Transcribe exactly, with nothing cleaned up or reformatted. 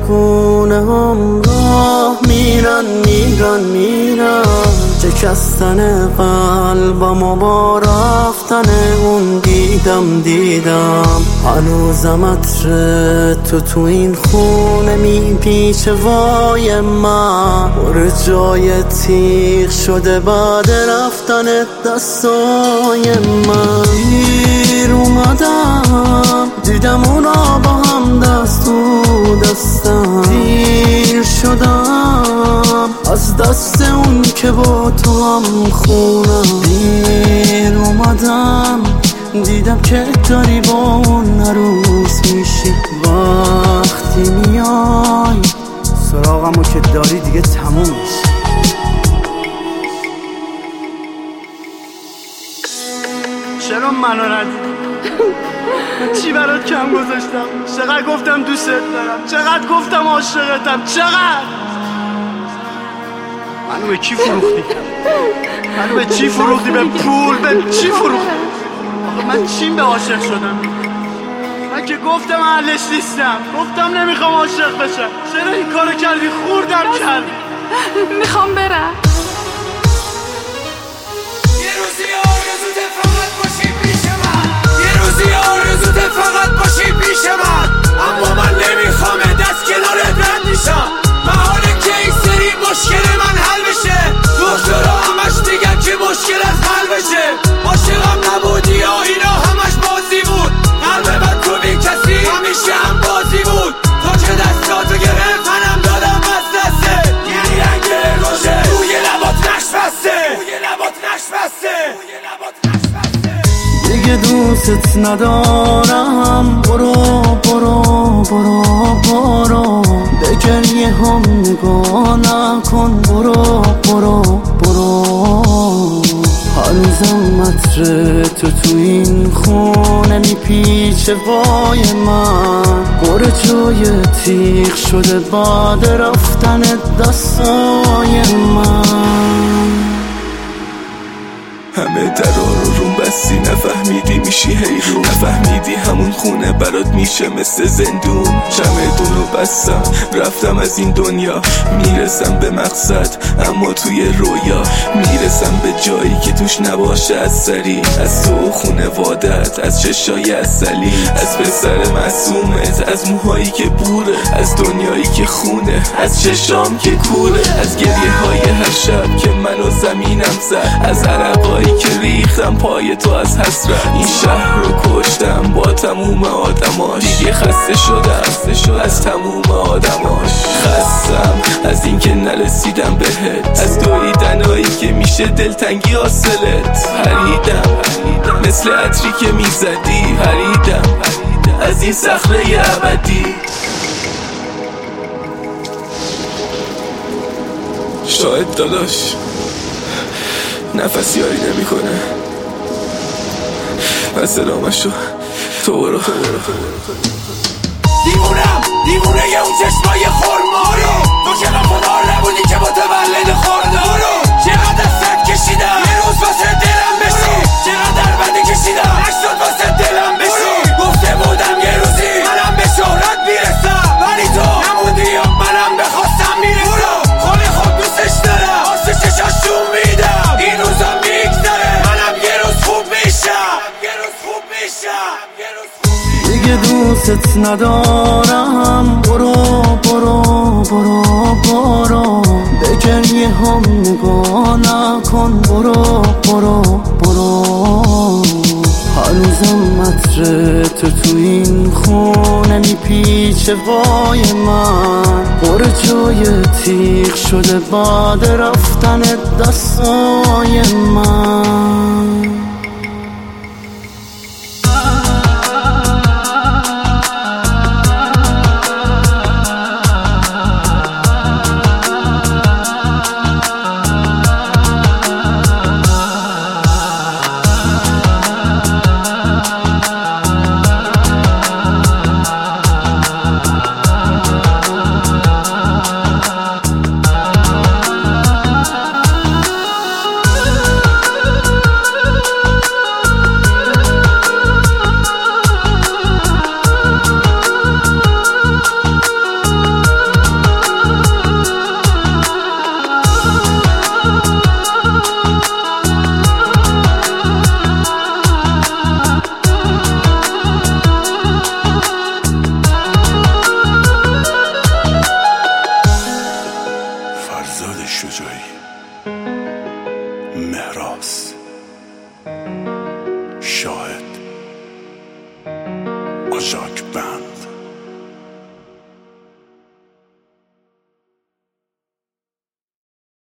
دگونه هم راه میرن میرن میرن، شکستن قلبم و با رفتن اون دیدم دیدم. هنوزم عطر تو تو این خونه میپیچه وای من، پر جای تیغ شده بعد رفتن دستای من. دیر اومدم دیدم اونا با هم دست تو دستم، دیر شدم از دست اون که با تو هم خونم. دیر اومدم دیدم که داری با اون عروس میشی، وقتی میای سراغمو که داری دیگه تموم میشی. چرا منو ندیدی؟ چی برات کم گذاشتم؟ چقدر گفتم دوست دارم، چقدر گفتم عاشقتم، چقدر منو به کی فروختی؟ منو به چی فروختی؟ به پول؟ به چی فروختی؟ آخه من چیم به عاشق شدم؟ من که گفتم اهلش نیستم، گفتم نمیخوام عاشق بشم. چرا این کارو کردی؟ خوردم کردی. میخوام برم. یه روزی آرزوته فقط باشی پیش من، یه روزی آرزوته فقط باشی پیش من، اما من نمیخوام دست کنارت رد میشم. محاله که این سری مشکل من حل بشه، دکترها همش دیگن که مشکلت حل بشه. عاشقم نبودی یا اینا همش بازی بود، قلب من تو بی کسی همیشه هم بازی بود. تا که دستاتو گرفت منم دادم از دسته، یعنی رنگ روشه روی لبات نش بسته، روی لبات نش بسته، روی لبات نش بسته. دیگه دوست ندارم، برو برو برو برو، به گریه هم نگاه نکن، برو برو برو. هنوزم عطر تو تو این خونه میپیچه وای من، پر جای تیغ شده بعد رفتن دستای من. همه درا رو روم بستی، نفهمیدی میشی حیرون، نفهمیدی همون خونه برات میشه مثل زندون. چمدونو بستم رفتم از این دنیا، میرسم به مقصد اما توی رویا، میرسم به جایی که توش نباشه از سری، از تو خونوادت، از چشای اصلی، از پسر معصومت، از موهایی که بوره، از دنیایی که خونه، از چشام که کوره، از گریه های هر شب که منو زمینم زد، از عرقایی که ریختم پای تو از حسرت. این شهر رو کشتم با تموم آدماش، دیگه خسته شدم از تموم آدماش. خستم از این که نرسیدم بهت، از دویدنایی که میشه دلتنگی حاصلت. پریدم مثل عطری که میزدی، پریدم از این صخره ابدی. شاید داداش نفس یاری نمی کنه، پس ادامه‌شو تو برو. دیوونم دیوونه یه اون چشمای خورمارو، تو که وفادار نبودی که متولد خوردارو. چقدر دستت کشیدم یه روز واسه دلم بشی، چقدر بدی کشیدم نشد واسه دلم بشی. گفته بودم یه روزی منم به شهرت میرسم، ولی تو نمودی و منم بخواستم میرسم. خود خود دوستش دارم، واسه چشاشون میدم، این روزا میگذره منم یه روز خوب میشم، یه روز خوب میشم، یه روز خوب میشم. دیگه دوست ندارم، برو برو برو برو، به گریه هم نگاه نکن، برو برو برو. هنوزم عطر تو تو این خونه میپیچه وای من، پر جای تیغ شده بعد رفتن دستای من. فرزاد شجاعی، مهراز، شاعر.